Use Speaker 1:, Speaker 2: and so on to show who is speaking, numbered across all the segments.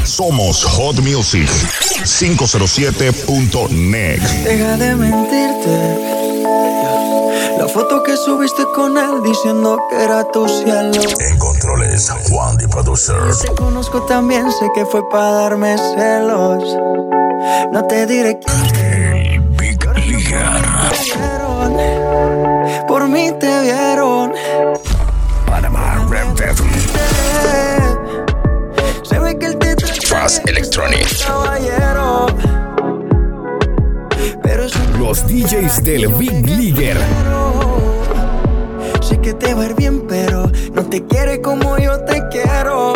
Speaker 1: Somos Hot Music 507.net.
Speaker 2: Deja de mentirte. La foto que subiste con él diciendo que era tu cielo.
Speaker 1: En controles, Juan the Producer.
Speaker 2: Te conozco también, sé que fue para darme celos. No te diré quién.
Speaker 1: El Big Leaguer.
Speaker 2: Por mí te vieron.
Speaker 1: Panama Rap Battle.
Speaker 2: Se ve que el te
Speaker 1: Fast Electronic.
Speaker 2: Caballero. Pero
Speaker 3: los DJs del Big Leaguer.
Speaker 2: Sé que te va a ir bien, pero no te quiere como yo te quiero.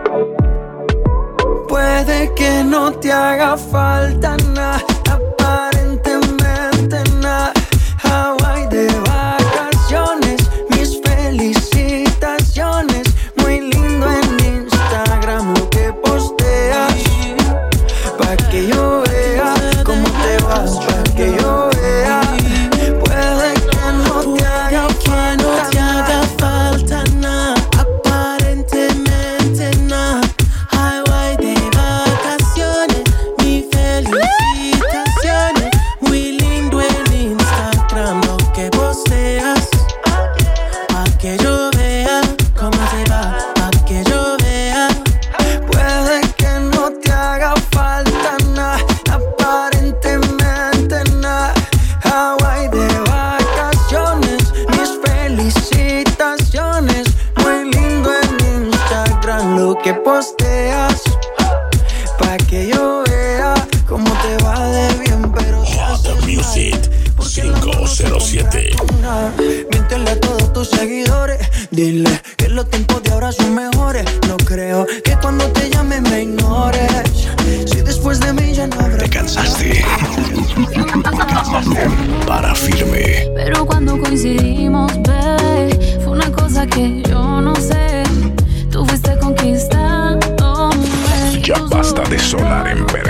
Speaker 2: Puede que no te haga falta nada, aparentemente nada. Hawaii de vacaciones, mis felicitaciones. Muy lindo en Instagram lo que posteas, pa' que yo vea cómo te vas, pa' que yo vea. Puede que no te haga falta nada, aparentemente nada. Hawaii de vacaciones, mis felicitaciones. Muy lindo en Instagram lo que posteas, pa' que yo vea cómo te va, pa' que yo vea. Puede que no te haga falta nada, aparentemente nada. Hawaii de vacaciones, mis felicitaciones. Muy lindo en Instagram lo que posteas, pa' que yo vea cómo te va de bien, pero
Speaker 1: Hot Music 507.
Speaker 2: Miéntele a todos tus seguidores, dile que los tiempos de ahora son mejores. No creo que cuando te llame me ignores. Si después de mí ya no habrá.
Speaker 1: ¿Te cansaste? Para firme.
Speaker 4: Pero cuando coincidimos, babe, fue una cosa que yo no sé. Tú fuiste conquistando.
Speaker 1: Ya basta de sonar en verga.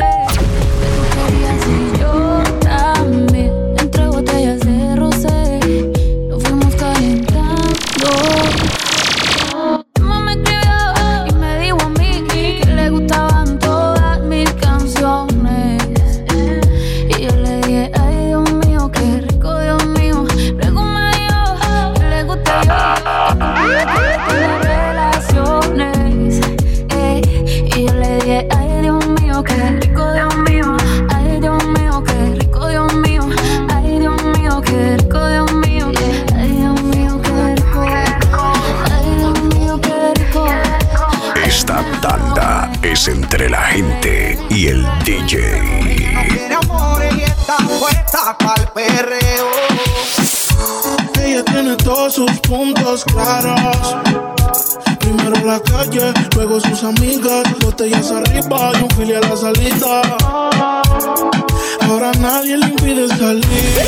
Speaker 4: Yo también, entre botellas de rosé, nos fuimos calentando. Mi mamá me escribió y me dijo a mí que le gustaban todas mis canciones. Y yo le dije, ay Dios mío, qué rico, Dios mío. Luego me dijo que le gusta yo, que las relaciones. Y yo le dije, ay Dios mío, qué rico, Dios mío. Ay Dios mío, qué rico, Dios mío. Ay Dios mío, qué rico, Dios mío. Ay Dios mío, qué rico. Ay Dios mío, qué rico.
Speaker 1: Esta tanda es entre la gente y el DJ.
Speaker 5: Tiene amores y está puesta pa'l perreo.
Speaker 6: Ella tiene todos sus puntos claros. Primero la calle, luego sus amigas. Botellas arriba y un fili a la salida. Ahora nadie le impide salir.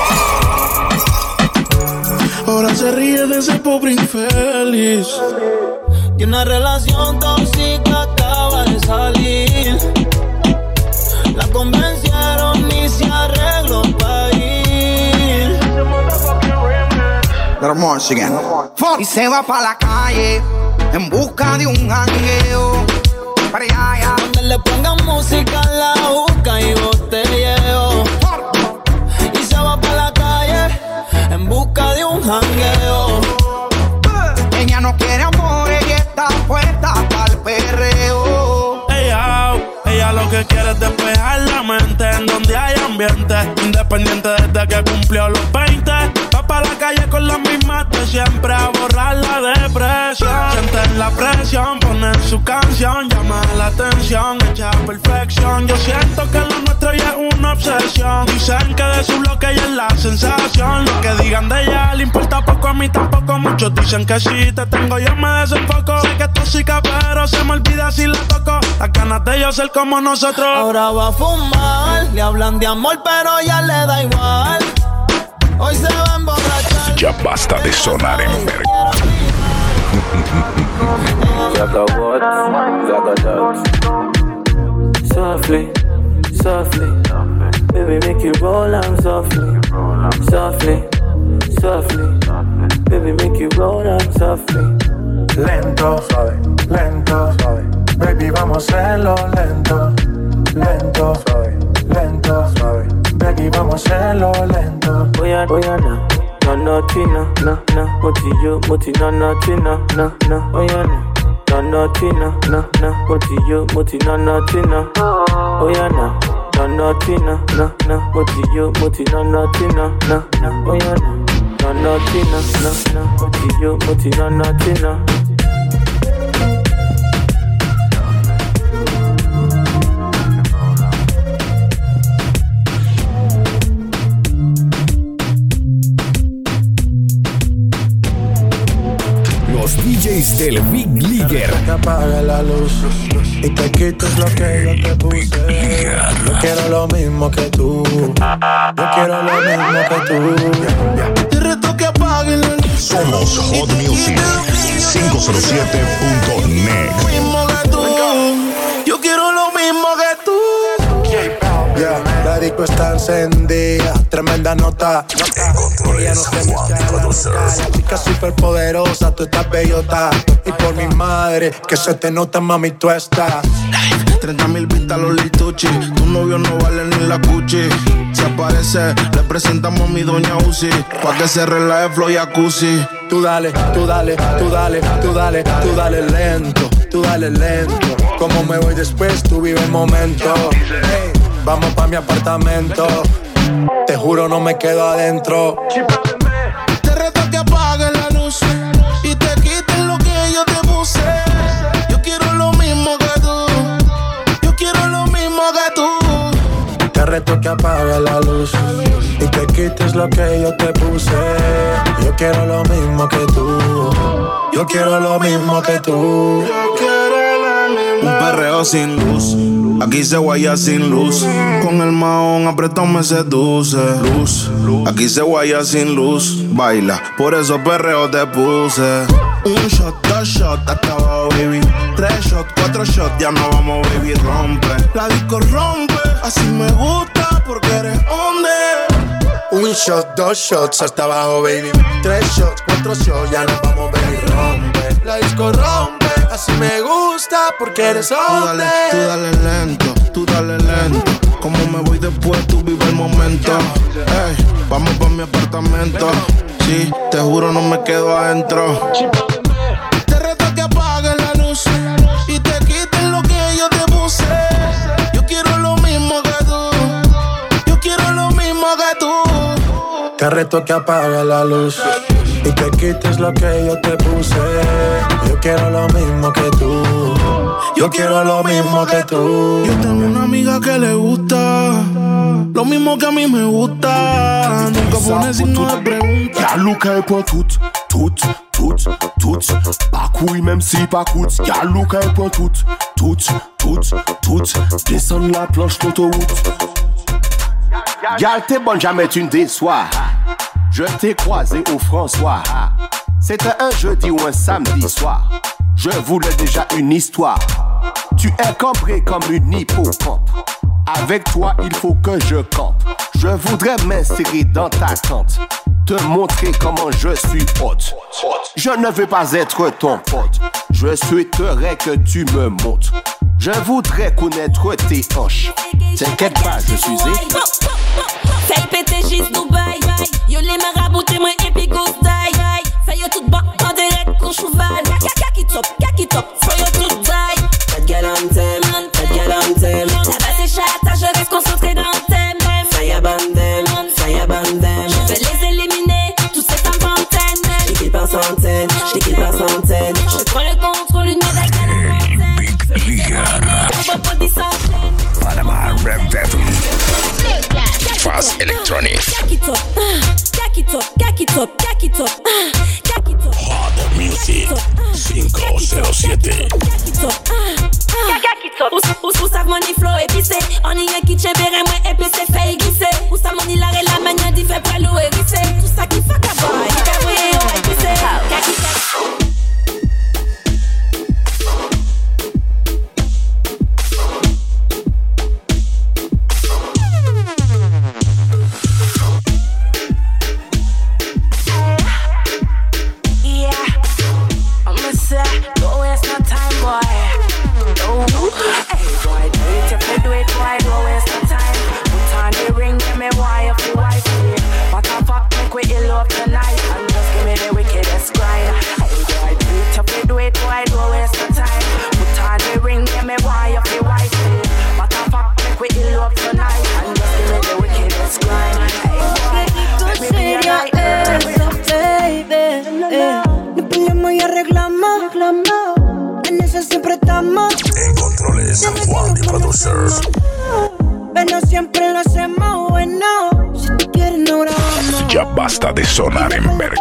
Speaker 6: Ahora se ríe de ese pobre infeliz.
Speaker 2: Y una relación tóxica acaba de salir. La convencieron y se arregló para ir.
Speaker 5: Y se va pa' la calle en busca de un jangueo. Para allá,
Speaker 2: donde le pongan música en la boca y botelleo. Y se va pa' la calle en busca de un jangueo.
Speaker 5: ella no quiere amores y está puesta pa'l perreo.
Speaker 6: Ella lo que quiere es despejar la mente en donde hay ambiente. Independiente desde que cumplió los 20. Va pa' la calle con las mismas de siempre a borrar la depresión. Sienten la presión, ponen su canción, llama la atención, hecha perfección. Yo siento que lo nuestro ya es una obsesión. Dicen que de su bloque ya es la sensación. Lo que digan de ella le importa poco, a mí tampoco. Muchos dicen que si te tengo yo me desenfoco. Sé que es tóxica pero se me olvida si la toco. Las ganas de yo ser como nosotros.
Speaker 2: Ahora va a fumar, le hablan de amor pero ya le da igual. Hoy se va a emborrachar.
Speaker 1: Ya basta de sonar en verga.
Speaker 7: Softly, softly, baby make you roll on softly, softly, softly, baby make you roll on softly.
Speaker 8: Lento, suave, lento, suave. Baby, vamos a hacerlo lento, lento, suave, lento, suave. Baby, vamos a hacerlo lento.
Speaker 7: Oya, no, Tina, na, moti, no, Tina, na, oya, no, Tina, na, moti, no, Tina, oya, no, Tina, na, moti, no, Tina, na, oya, no, Tina, na, moti, no, Tina.
Speaker 3: Los DJs del Big Leaguer.
Speaker 8: Que apague la luz y te quites lo que yo te puse. Yo quiero lo mismo que tú. Yo quiero lo mismo que tú.
Speaker 5: Te reto que apague la luz.
Speaker 1: Somos Hot Music 507.net.
Speaker 5: Yo quiero lo mismo que tú.
Speaker 8: Yeah, la disco está encendida, tremenda nota. Ella no se la chica super poderosa, tú estás bellota. Y por mi madre, que se te nota, mami, tú estás.
Speaker 6: 30,000 vistas los lituchi. Tu novio no vale ni la cuchi. Si aparece, le presentamos a mi doña Uzi. Pa' que se relaje flow jacuzzi.
Speaker 8: Tú dale, tú dale, tú dale, tú dale, tú dale lento, tú dale lento. Como me voy después, tú vive el momento. Hey, vamos pa' mi apartamento. Te juro no me quedo adentro.
Speaker 5: Te reto que apagues la luz y te quites lo que yo te puse. Yo quiero lo mismo que tú. Yo quiero lo mismo que tú.
Speaker 8: Te reto que apagues la luz y te quites lo que yo te puse. Yo quiero lo mismo que tú. Yo quiero lo mismo que tú.
Speaker 5: Yo quiero lo mismo.
Speaker 6: Un perreo sin luz. Aquí se guaya sin luz. Con el mahón apretado me seduce. Luz. Aquí se guaya sin luz. Baila, por eso perreo te puse. Un shot, 2 shots, hasta abajo, baby. 3 shots, 4 shots, ya no vamos, baby, rompe.
Speaker 5: La disco rompe, así me gusta porque eres hombre.
Speaker 8: Un shot, 2 shots, hasta abajo, baby. 3 shots, 4 shots, ya nos vamos, baby, rompe. La disco rompe, así me gusta porque eres hombre.
Speaker 6: Tú dale lento, tú dale lento. Como me voy después, tú vive el momento. Ey, vamos pa' mi apartamento. Sí, te juro no me quedo adentro.
Speaker 5: Te reto que apagues la luz y te quites lo que yo te puse. Yo quiero lo mismo que tú. Yo quiero lo mismo que tú.
Speaker 8: Te reto que apagues la luz y te quites lo que yo te puse. Yo quiero lo mismo que tú. Yo quiero lo mismo que tú.
Speaker 6: Yo tengo una amiga que le gusta lo mismo que a mí me gusta. Nunca pone signo de pregunta.
Speaker 9: Y'a look un point tout. Pas couille même si pas coûte. Y'a look un point tout. Descendre la planche l'autoroute. Y'a t'es bonne, jamais tu ne déçois. Je t'ai croisé au François. C'était un jeudi ou un samedi soir. Je voulais déjà une histoire. Tu es cambré comme une hippocampe. Avec toi, il faut que je campe. Je voudrais m'insérer dans ta tente. Te montrer comment je suis hot. Je ne veux pas être ton pote. Je souhaiterais que tu me montres. Je voudrais connaître tes hanches. T'inquiète pas, je suis
Speaker 10: Fais péter juste Dubaï. Yo les marabouts, moi et puis go die. Fais yo tout bas, en direct qu'on chouval. Kaki top, fais yo tout die. Pas de galantem, pas de galantem. Là-bas c'est chata, je reste concentré dans le thème. Fire bandem. Je vais les éliminer, tous ces femmes pantaines. J'équipe par centaines. Je prends le contrôle, une médaille
Speaker 1: Panama Rap Battle. Fast Electronic. Hot Music 507.
Speaker 10: Où ça money flow épicé. On y a qui tient verre moi épicé fait glisser. Où ça money l'arrêt la manière d'y fait pas l'eau hérissé. Tout ça qui fait qu'à boy. Épicé.
Speaker 1: San Juan y Producers.
Speaker 2: Pero siempre lo hacemos bueno. Si tú quieres no grabamos.
Speaker 1: Ya basta de sonar en verga.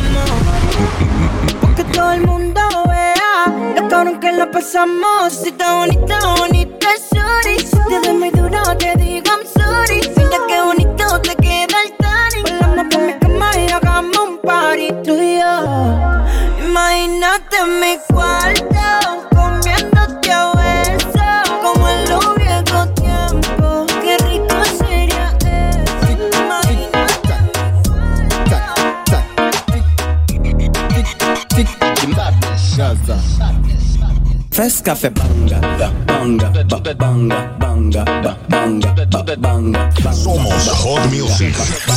Speaker 2: Que todo el mundo vea lo cabrón que lo pasamos. Si está bonita, bonita, sorry. Si te doy muy duro, te digo I'm sorry. Mira qué bonito te queda el tani. Volamos por mi cama y hagamos un party tú y yo. Imagínate en mi cuarto, comiéndote a besos, como en los viejos tiempos. Qué rico sería eso. Imagínate en mi cuarto.
Speaker 11: Fresh Café banga, banga, banga, banga, banga, banga.
Speaker 1: Somos Hot Music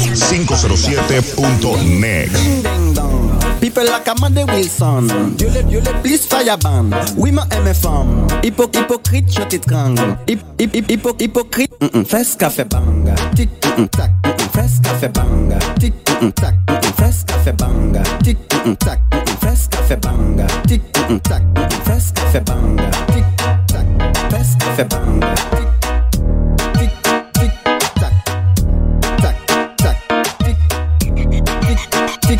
Speaker 1: 507.net.
Speaker 11: People like Amanda Wilson. Dieu les plus fire band. Oui, ma MFM. Hypocrite, je t'étrangle. Hypocrite. Fresh Café banga. Tic, tac. Fresh Café banga. Tic, tac. Fresh Café banga. Tic, tac. Fresh Café banga. Tic, tac. Fresh Café banga. Tic, tac. Fresh Café banga. Tic, tic, tac. Tac, tac. Tic, tic, tic.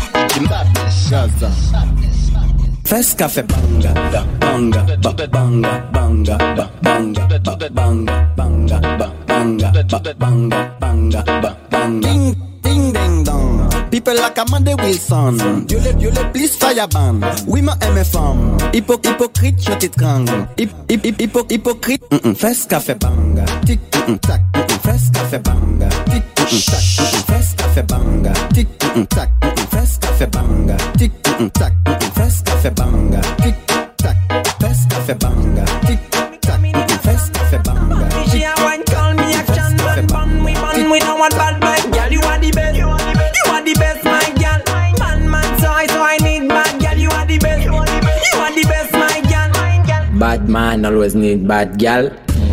Speaker 11: Fresh Café banga, banga, banga, banga, banga, banga, banga, banga, banga. Ding, ding, ding, dong. People like Amanda Wilson. Dieu les plus fire band. Oui, ma MFM. Hypocrite, je t'étrangle. Hypocrite. Fresh Café banga. Tic, tac. Fresh Café banga. Tic, tac. Fresh Café banga. Tic, tac. Fresh Café banga. Tic, tac. Fresh Café banga. Tic, tac. Fresh Café banga. Tic, tac. Fresh Café banga.
Speaker 2: She a wine, call me action man. Bun, we don't want bad boy. Girl, you are the best. You are the best, my girl. Man, so I need bad girl. You are the best. You are the best, my girl.
Speaker 12: Bad man always need bad girl.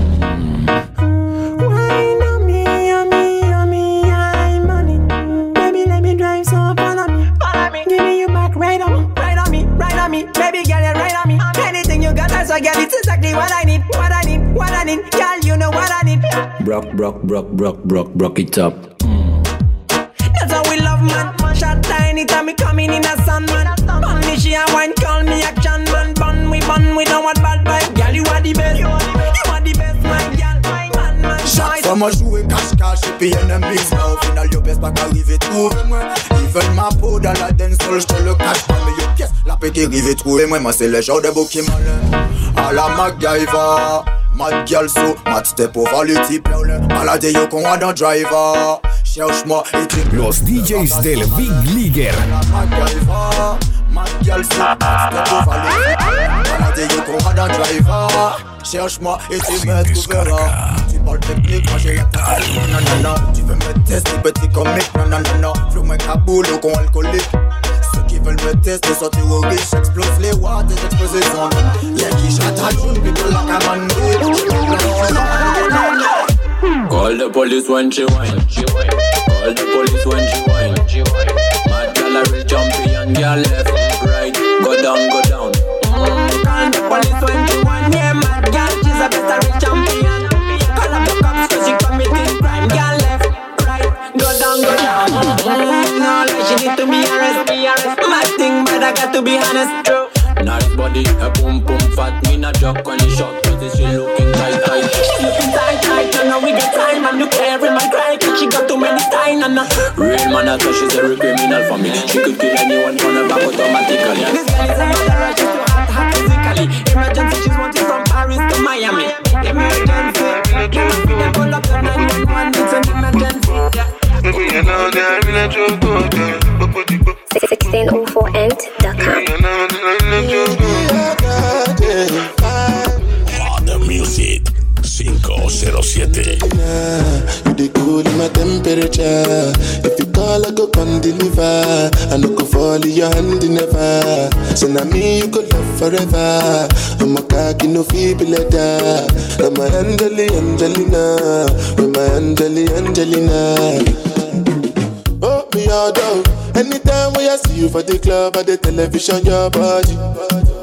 Speaker 2: Wine on me, I'm money. Baby, let me drive so follow me. Give me your back, ride on me. Baby girl, you ride on me. Anything you got, that's why, girl, it's exactly what I need. Girl, you know what I need.
Speaker 12: Broke it up.
Speaker 2: That's how we love, man. Shot tiny time me coming in a sun, man. Bun me, she a wine, call me action, man. Bun, we don't want bad vibe. Girl, you are the best. You are the best, my girl. Man,
Speaker 8: Chaque fois moi jouer cache-cache et puis enemies. Mais au final yo pèse pas qu'arriver trouver moi. Ils veulent ma peau dans la dancehall, j'te le cache pas. Mais yo pièce, la paix qui arrive trouver moi. Moi c'est le genre de beau qui malin. À la MacGyver. Mad girl so, mad step over le type. Malade yo qu'on a dans driver. Cherche-moi et tu.
Speaker 3: Los DJs del Big Leaguer.
Speaker 8: Mad girl so, mad step over le type. Malade yo qu'on a dans driver. Cherche-moi et tu me trouveras. Tu parles technique, moi j'ai la tête. Non, tu veux me tester, petit comique. Non, flou moi caboulot con alcoolique. Ceux qui veulent me tester sont terroristes. J'explose les watts et j'explose les ondes. Y'a qui chante à June, people like a man.
Speaker 12: Call the police when she whine. Call the police when she whine. Mad girl a real champion, girl left, right, go down.
Speaker 2: Call the police when she whine. Yeah, mad girl, she's a better real champion. Call up the cops 'cause she committing crime. Girl left, right, go down. No, like she need to be arrested. Mad thing, but I got to be honest. True.
Speaker 12: Nice body, a boom fat, me not joke on the shot, cause she looking tight.
Speaker 2: She's looking tight, you know we get time. And look every man cry, cause she got too many time. And
Speaker 12: real man, I thought she's a real criminal for me. She could kill anyone from her back automatically.
Speaker 2: This girl is a murderer, she's too hot physically. Emergency, she's wanted from Paris to Miami. Emergency, can't be the pull up the 911, it's an emergency.
Speaker 1: 1604ent.com. The Music 507.
Speaker 5: You dey cool in my temperature. If you call, I go come deliver. I no go fall in your hand never. So now me you go love forever. I'm a cocky no feeble letter. I'm a Angelina. I'm a Angelina. Oh me all down. Anytime when I see you for the club or the television, your body.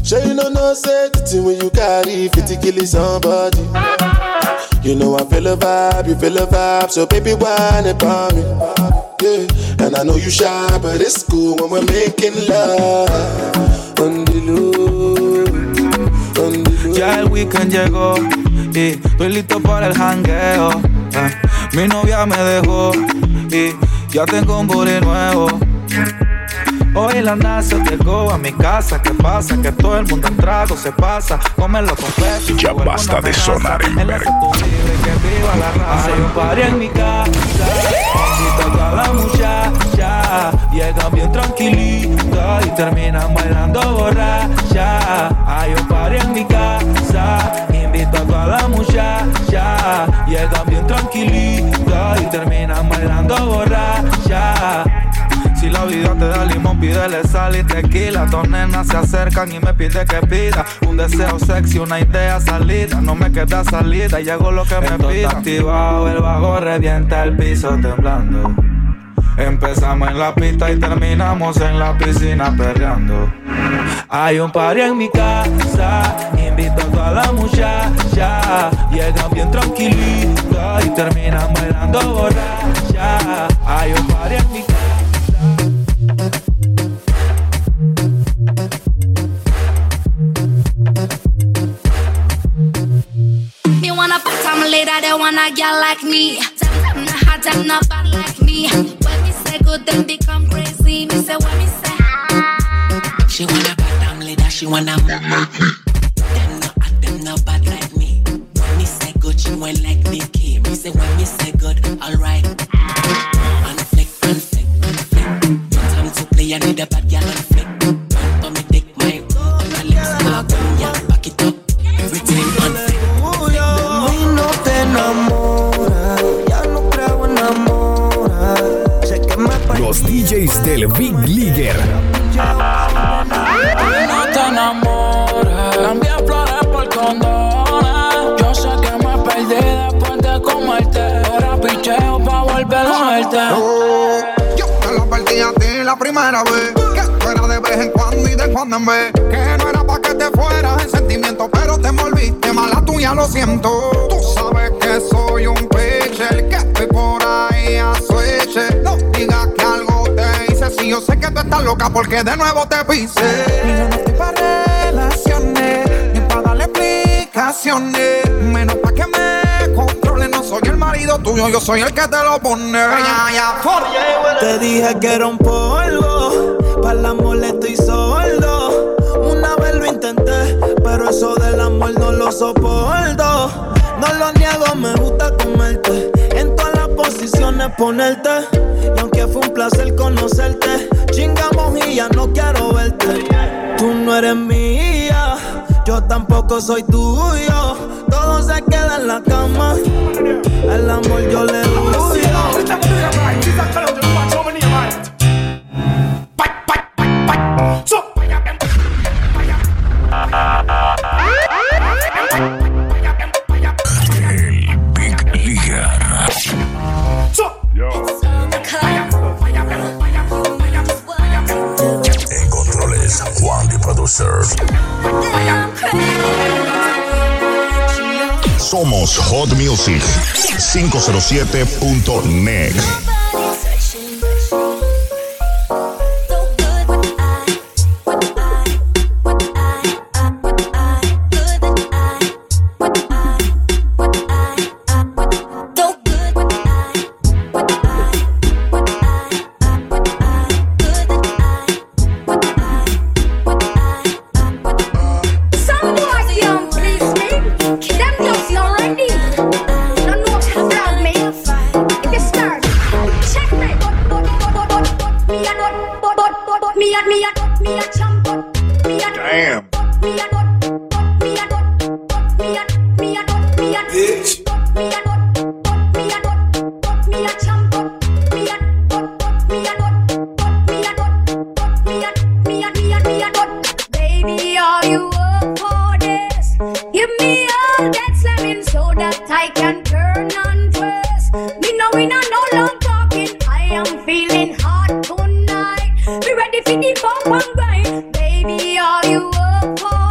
Speaker 5: Sure you know say the thing when you carry 50 kill somebody. You know I feel a vibe, you feel a vibe, so baby whine about me. Yeah, and I know you shy, but it's cool when we're making love. On the low, on the low.
Speaker 13: Ya el weekend llegó y estoy listo para el jangueo. Mi novia me dejó y ya tengo un booty nuevo. Hoy la NASA llegó a mi casa. ¿Qué pasa? Que todo el mundo en trago se pasa. Cómelo completo.
Speaker 1: Ya basta de sonar en verga.
Speaker 13: Que viva la raza. Hay un party en mi casa. Invito a la muchacha. Llegan bien tranquilitas y terminan bailando borracha. Hay un party en mi casa. Invito a toda la muchacha. Llegan bien tranquilitas y terminan bailando borracha. Si la vida te da limón, pídele sal y tequila. Dos nenas se acercan y me pide que pida un deseo sexy, una idea salida. No me queda salida y hago lo que me pida. Activado, el bajo revienta el piso temblando. Empezamos en la pista y terminamos en la piscina perreando. Hay un party en mi casa. Invito a toda la muchacha. Llegan bien tranquilitas y terminan bailando borracha. Hay un party en mi casa.
Speaker 10: Me wanna put some later, they want a girl like me. Them not hot, them not bad like me. When me say good, them become crazy. Me say when me say
Speaker 14: she wanna put them later, she wanna move. Them not hot, them not bad like me. When me say good, she went like Nicki. Me say when me say good, alright. And flick, and flick, and flick. No time to play, I need a bad girl and flick. Don't me take my on my lips, now go, yeah, back it up. Everything on flick.
Speaker 2: No te enamora, ya no creo en amor. Sé que me
Speaker 3: Los DJs del Big Leaguer.
Speaker 13: No te enamores, cambia flores por condones. Yo sé que me perdí después de comerte. Ahora picheo pa' volver a verte.
Speaker 15: Yo te lo perdí a ti la primera vez. Que tú eras de vez en cuando y de cuando en vez. Que no era pa' que te fueras en sentimiento, pero te envolviste, mala tuya, lo siento. Tú sabes que soy un pitcher, que estoy por ahí a switch. No digas que algo te hice, si yo sé que tú estás loca porque de nuevo te pise. Y yo no estoy pa' relaciones, ni pa' darle explicaciones, menos pa' que me controle. No soy el marido tuyo, yo soy el que te lo pone.
Speaker 2: Te dije que era un polvo, para el amor estoy sordo. Una vez lo intenté, pero eso del amor no lo soporto. No lo niego, me gusta comerte, en todas las posiciones ponerte. Y aunque fue un placer conocerte, chingamos y ya no quiero verte. Tú no eres mía, yo tampoco soy tuyo. Todo se queda en la cama, el amor yo le huyo.
Speaker 1: El Big Leaguer. En controles, Juan the Producer. Somos Hot Music 507.net.
Speaker 10: baby, are you up for this? Give me all that slamming so that I can turn and twist. Me knowing I no long talking, I am feeling hot tonight. Be ready for the bump and grind. Baby, are you up for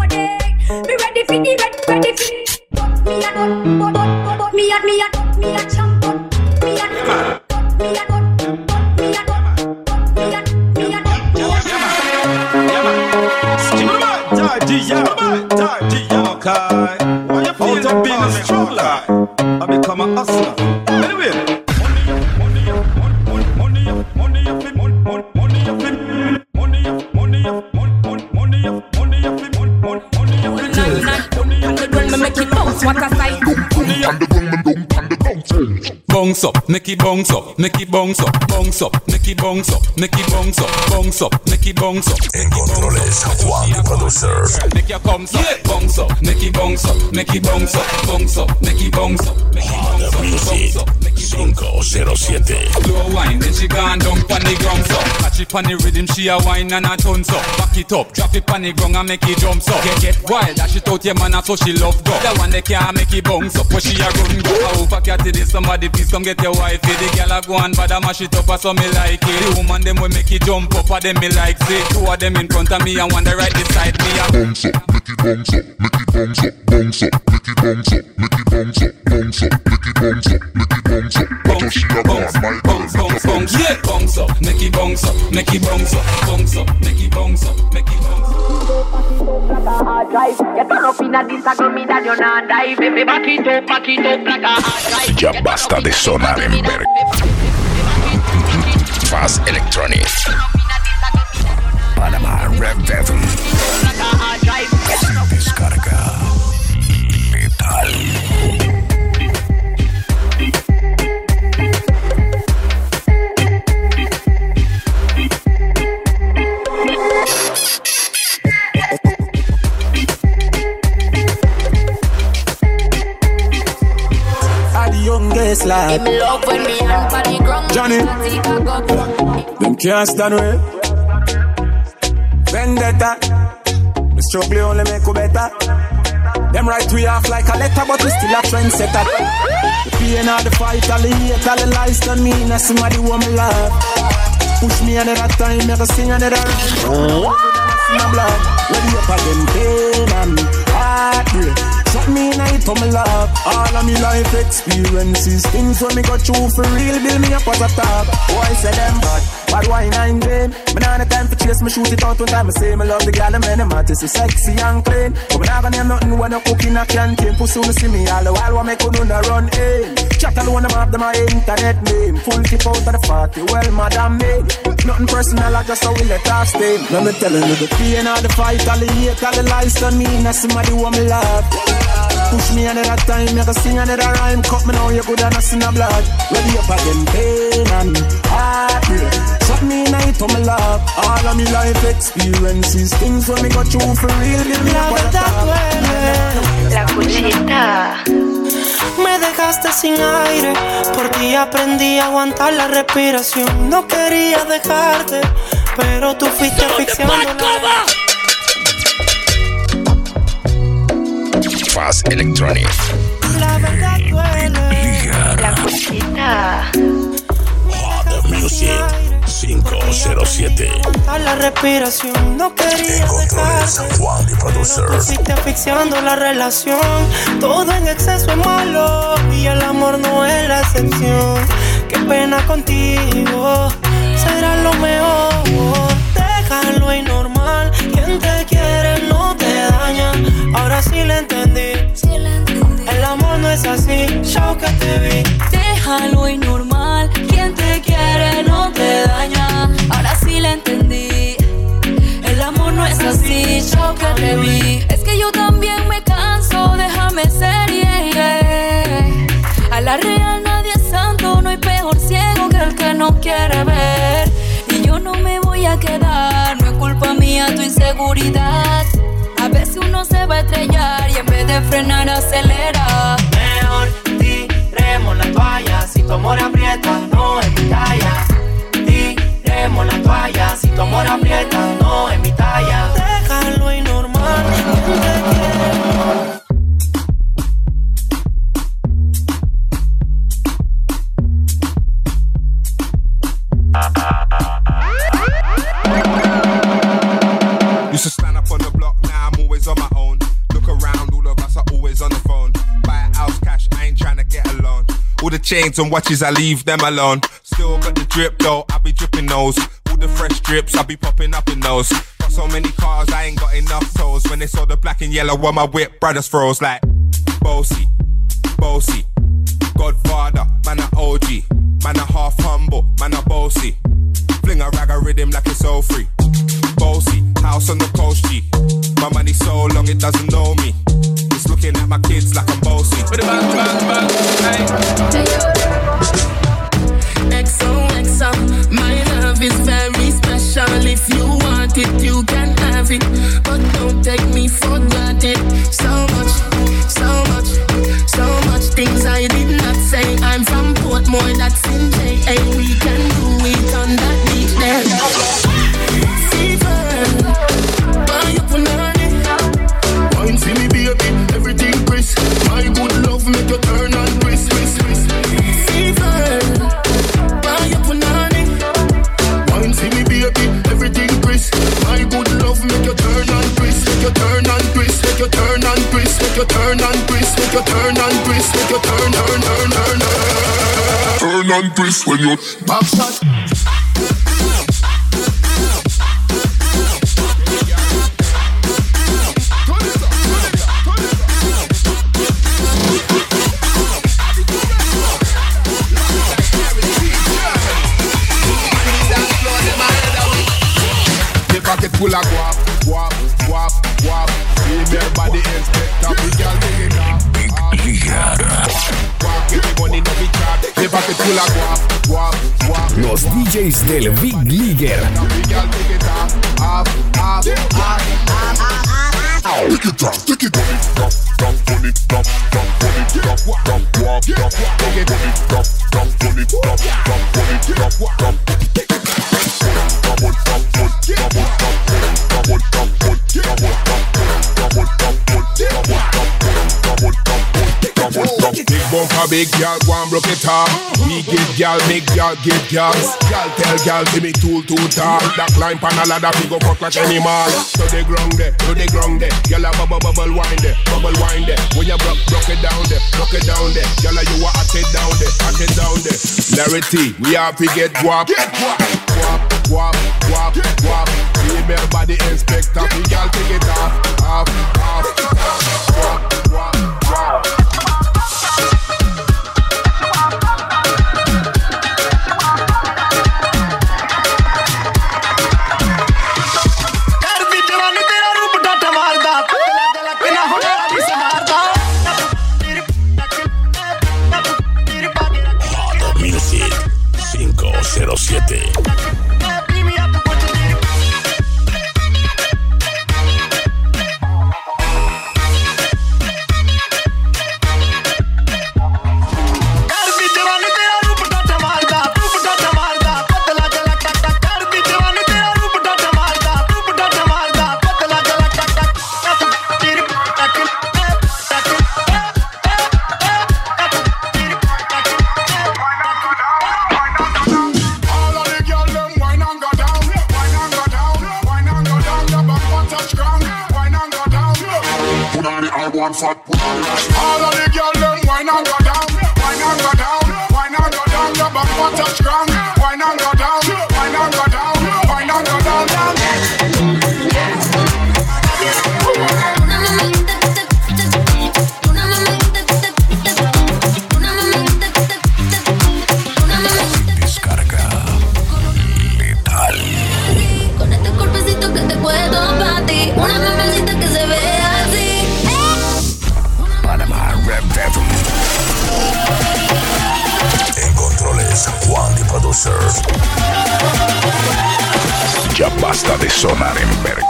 Speaker 16: I become a hustler. Anyway.
Speaker 17: Bounce up, make it bounce up, make it bounce up, bounce up, make it bounce up, make it bounce up, bounce up, make it bounce up.
Speaker 1: En controles, Juan the Producer.
Speaker 17: Make your comes up, bounce up, make it bounce up, make it bounce up, bounce up, make it bounce up, make it bounce up,
Speaker 1: Music 507.
Speaker 17: Slow wine, then she gone down pon the ground so. Catch it pon the rhythm, she a wine and a tons up. Back it up, drop it pon the ground and make it jump so. Get wild, dash it out your man so she love go. That one they can't make it bounce up, but she a run go. I hope I catch it, somebody please come get your wife. The girl a go and bad a mash it up, so me like it. The woman them will make it jump up, them me like say. Two of them in front of me and one the right beside me.
Speaker 18: Bounce up, make it bounce up, make it bounce up, bounce up, make it bounce up, make it bounce up, bounce up, make it bounce up, make it bounce up. Bounce, bounce, bounce, bounce,
Speaker 17: yeah, bounce up, make it bounce up, make it bounce up, bounce up, make it bounce up, make it bounce up.
Speaker 1: Ya basta de sonar en verga. Fast Electronic. Panama Rap Devil. Descarga Metal.
Speaker 2: Give me love when me hand for the ground.
Speaker 19: Johnny, them can't stand way. Vendetta, the struggle only make you better. Them right we off like a letter, but we still a trendsetter. The pain of the fight, all the hate, all the lies done me, and somebody who me love. Push me another time, make a sing another rhyme. My blood, ready up again, pain and heartbreak. Shut me in it for my love. All of me life experiences, things when me go through for real, build me up as a top. Boy say them bad wine and game. Me nah no time for chase, me shoot it out one time. I say me love the girl, and the matter so sexy and clean. But me nah gonna name nothing when I cook in a canteen. Pussy when see me all the while, what make you do the run in. Chat alone, them have them my internet name. Full tip out of the party, well madam me. Nothing personal, I just how we let off stay. Let me telling you the pain of the fight, all the hate, all the lies done me, and somebody who me love. Push me another time, make a sing another rhyme. Cut me now, you good and a sin of blood. Ready up again, pain and heartbreak. Shut me in it for my love. All of me life experiences, things when me go through for real.
Speaker 2: La verdad duele. La cuchita. Me dejaste sin aire, por ti aprendí a aguantar la respiración. No quería dejarte, pero tú fuiste asfixiando la...
Speaker 1: Fast Electronic.
Speaker 2: La verdad duele.
Speaker 1: La
Speaker 2: cuchita.
Speaker 1: Hot Music 507.
Speaker 2: A la respiración, no quería dejarte.
Speaker 1: Juan the Producer.
Speaker 2: Tú fuiste asfixiando la relación. Todo en exceso es malo y el amor no es la excepción. Qué pena contigo, será lo mejor. Déjalo y normal. Quien te quiere no te daña. Ahora sí le entendí. El amor no es así, chao que te vi.
Speaker 4: Déjalo y normal. Quien te quiere no te daña. Ahora sí le entendí. El amor no es así, chao que te vi. Es que yo también me canso, déjame ser, yeah. A la real nadie es santo, no hay peor ciego que el que no quiere ver. Y yo no me voy a quedar, no es culpa mía tu inseguridad. A veces uno se va a estrellar y en vez de frenar acelera.
Speaker 2: Mejor tiremos la toalla, si tu amor aprieta, no es mi talla. Tiremos la toalla, si tu amor aprieta, no es mi talla. Déjalo y normal, quien te quiere.
Speaker 16: Used to stand up on the block, now I'm always on my own. Look around, all of us are always on the phone. Buy a
Speaker 20: the chains and watches, I leave them alone. Still got the drip though, I be dripping those. All the fresh drips, I be popping up in those. Got so many cars, I ain't got enough toes. When they saw the black and yellow on my whip, brothers froze like Bossy, Bossy, Godfather, man a OG, man a half humble, man a bossy. Fling a rag a rhythm like it's all free. Bossy, house on the coast G. My money so long it doesn't know me. It's looking at my kids like I'm bossy.
Speaker 21: XOXO, my love is very special. If you want it, you can have it, but don't take me for granted. So much things I did not say. I'm from Portmore, that's in JA. We can do it on that beach there. Fever, buy up on it. Wine see me baby, everything crisp. My good love make you turn and twist. Fever, buy up on it. Wine see me baby, everything crisp. My good love make you turn and twist. Make you turn and twist. Make you turn and twist. Make you turn and twist. Make you turn and twist. Make you turn and twist when you back shot.
Speaker 20: Full of guap, guap, guap, guap. Female body inspector, we can dig it up. Big Ligar. Guap, give me money, no be chat. The pocket full of guap, guap, guap.
Speaker 3: Los DJs del Big Ligar.
Speaker 20: We can dig it up, up.
Speaker 18: Take it down, take it down, down, on it, down, on it, down, guap, down, take it down, on it, down, on it, down.
Speaker 20: Big bumper, big girl, go and broke it off. We give girl, big girl, give girls. Girl tell girl, give me tool tall. That climb pan a ladder, we go fuck like any man. To the ground there, girl a bubble wine there. When you broke it down there, girl you a hot it down there. Clarity, we have to get guap. Guap. Female body inspector, we girl take it off. Guap.
Speaker 1: Music 507.
Speaker 18: All of the girls them wine and go down, wine and go down, wine and go down. Your back want touch ground, wine and go down, wine and go down, wine and go down, down.
Speaker 1: Descarga letal.
Speaker 4: Con este cuerpecito que te puedo para ti, una mamacita que se ve así.
Speaker 1: Panama Rap Devil. En controles, Juan the Producer. Ya basta de sonar en verga.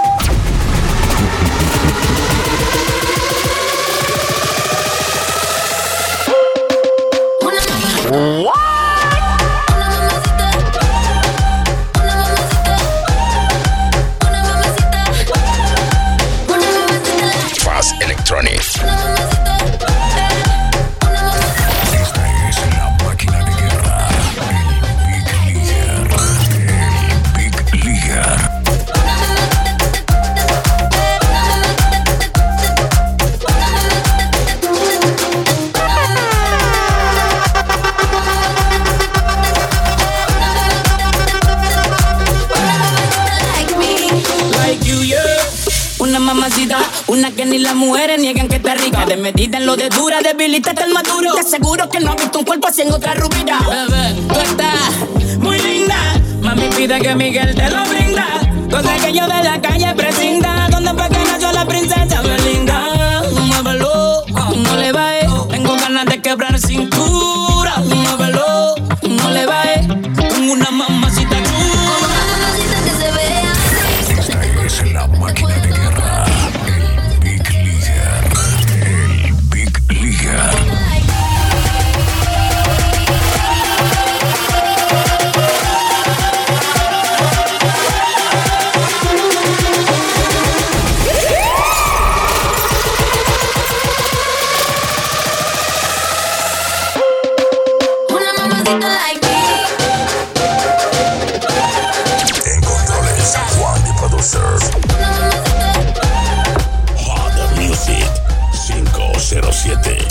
Speaker 1: Fast Electronics. Esta es la máquina de guerra. El Big Ligar.
Speaker 10: mamacita, una que ni las mujeres niegan que está rica. De medida en lo de dura, debilítate el maduro. Te aseguro que no has visto un cuerpo así en otra rubita. Bebé, tú estás muy linda. Mami pide que Miguel te lo brinda. Cosa que yo de la calle prescinda. Donde pequeña yo la princesa Belinda. Muévelo, no le va. Tengo ganas de quebrar cintura. Muévelo, no le va. Con una mamacita chula.
Speaker 4: Mamacita que se vea.
Speaker 1: Esta es la máquina de guerra. El Big Leaguer. El Big Leaguer.
Speaker 7: En controles, Juan the Producer. Hot Music 507.